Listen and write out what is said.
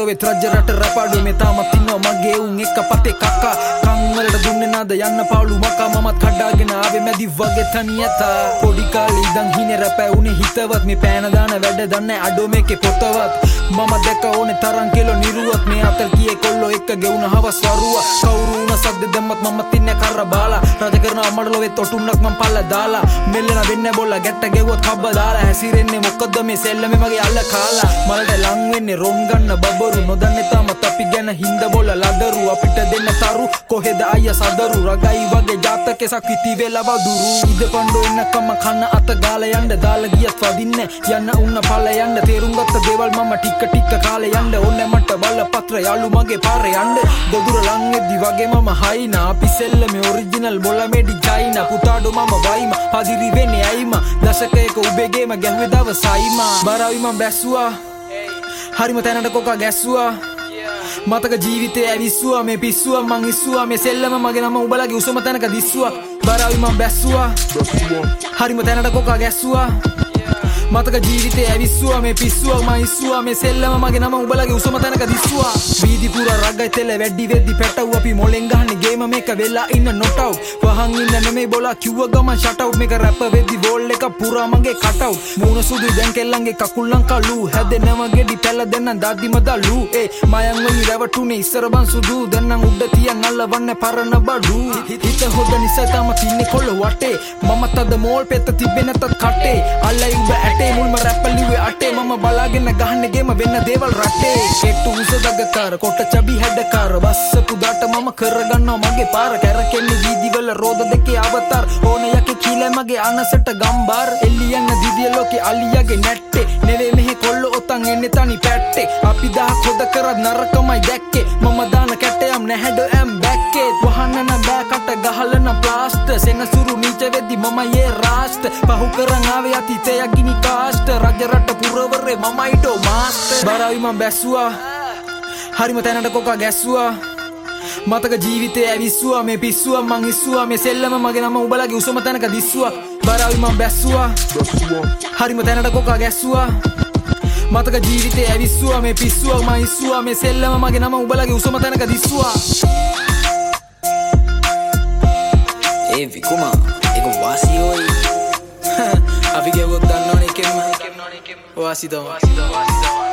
වෙත් රජ රට රැපාඩු මේ තාමත් ඉන්නවා මගේ උන් එක්ක පතේ කක්කා කන් වලට දුන්නේ නාද යන්න පාළු මකා මමත් කඩාගෙන ආවේ මැදි වගේ තනියත පොඩි කාලේ ඉඳන් හිනේ රැපෑ උනේ හිතවත් මේ පෑන දාන වැඩ දන්නේ අඩෝ මේකේ පොතවත් මම දැක ඕනේ තරම් කෙලෝ නිරුවත් මේ අතල් කියේ කොල්ලෝ එක්ක ගෙවුන හවස් වරුවා කවුරු උන සද්ද දැම්මත් මම තින්නේ කර බාලා රජ කරන අමඩලෝ වෙත් ඔටුන්නක් මම පල්ල දාලා මෙල්ලන වෙන්නේ බොල්ලා ගැට්ට ගෙවුවත් කබ්බ දාලා හැසිරෙන්නේ මොකද්ද මේ සෙල්ලමේ මගේ අල්ල කාලා මලට ලං වෙන්නේ රොන් ගන්න බබරු නොදන්නේ තාමත් අපි ගැන හින්ද බොල්ලා ලදරු අපිට දෙන්න තරු කොහෙද අයියා සදරු රගයි වගේ ජාතකේ සක්විති වෙලා වදුරු ඉද පණ්ඩෝ එන්නකම කන්න අත ගාලා යන්න දාලා ගියත් වදින්නේ යන්න උන්න පල්ල යන්න තේරුම් ගත්ත දේවල් මම ටික කාලේ යන්න ඕනේ මට බලපත්‍ර යාළු මගේ පාරේ යන්න දොදුර ලං වෙද්දි වගේ මම හයිනා අපි සෙල්ලමේ ඔරිජිනල් බොලා මෙඩි චයිනා පුතාඩෝ මම වයිම පදිරි වෙන්නේ ඇයිම දශකයක උබේගේම ගැහුවේ දවසයිමා බරාවි මම බැස්සුවා හරිම තැනට කොකා ගැස්සුවා මතක ජීවිතේ ඇවිස්සුවා මේ පිස්සුවා මං ඉස්සුවා මේ සෙල්ලම මගේ නම උඹලගේ උසම තැනක දිස්සුවා බරාවි මම බැස්සුවා හරිම තැනට කොකා ගැස්සුවා මතක ජීවිතේ ඇවිස්සුවා මේ පිස්සුවා මං ඉස්සුවා මේ සෙල්ලම මගේ නම උඹලගේ උසම තැනක දිස්සුවා වීදි පුරා රගයි තෙල වැඩි වෙද්දි පැටව් අපි මොලෙන් ගහන්නේ ගේම මේක වෙලා ඉන්න not out වහන් ඉන්න නෙමෙයි බෝලා කිව්ව ගමන් shut out මේක රැප් වෙද්දි බෝල් එක පුරා මගේ cut out මූණ සුදු දැන් කෙල්ලන්ගේ කකුල්ලන් කළු හැදෙනව ගෙඩි පැල දෙන්නන් දාද්දිම දලු මයන් වෙයි රැවටුනේ ඉස්සර බන් සුදු දැන්නම් උඩ තියන් අල්ලවන්නේ පරණ බඩු හිත හොද නිසා තම තින්නේ කොළ වටේ මම තද මෝල් පෙත්ත තිබෙ නැතත් කටේ අල්ලයි උඹ ඇටේ මුල්ම රැප් ලිව්වේ අටේ මම බලාගෙන ගහන්නේ ගේම වෙන්න දේවල් රටේ කෙට්ටු උස දගකාර කොට චබි හැඩකාර බස්ස පුදාට මම කරගන්නවා මගේ පාර කැරකෙන්නේ වීදිවල රෝද දෙකේ අවතාර ඕන යකේ කීලේ මගේ අනසට ගම්බාර එල්ලියන්න දිවිය ලෝකේ අලියාගේ නැට්ටේ නෙවේ මෙහෙ කොල්ලෝ ඔතන් එන්නේ තනි පැට්ටේ අපි දහක් හොද කරත් නරකමයි දැක්කේ මම දාන කැටයම් නැහැඩ ඇම් බැක්කේ වහන්න බෑ කට ගහලන ප්ලාස්ටර් සෙනසුරු නීච වෙද්දි මම යේ රාෂ්ට් පහු කරන් ආවේ අතීතය ගිනි කාෂ්ට රජ රට පුරවරේ මමයි ඩෝ මාස්ටර් බරාවි මම බැස්සුවා හරිම තැනට කොකා ගැස්සුවා මතක ජීවිතේ ඇවිස්සුවා මේ පිස්සුවා මං ඉස්සුවා මේ සෙල්ලම මගේ නම උඹලගේ උසම තැනක දිස්සුවා බරාවි මම බැස්සුවා හරිම තැනට කොකා ගැස්සුවා මතක ජීවිතේ ඇවිස්සුවා මේ පිස්සුවා මං ඉස්සුවා මේ සෙල්ලම මගේ නම උඹලගේ උසම තැනක දිස්සුවා ඒ විකුමා ඒක වාසියෝයි අපි ගෙවුවොත් දන්නවනේ එකෙන්ම වාසි තමයි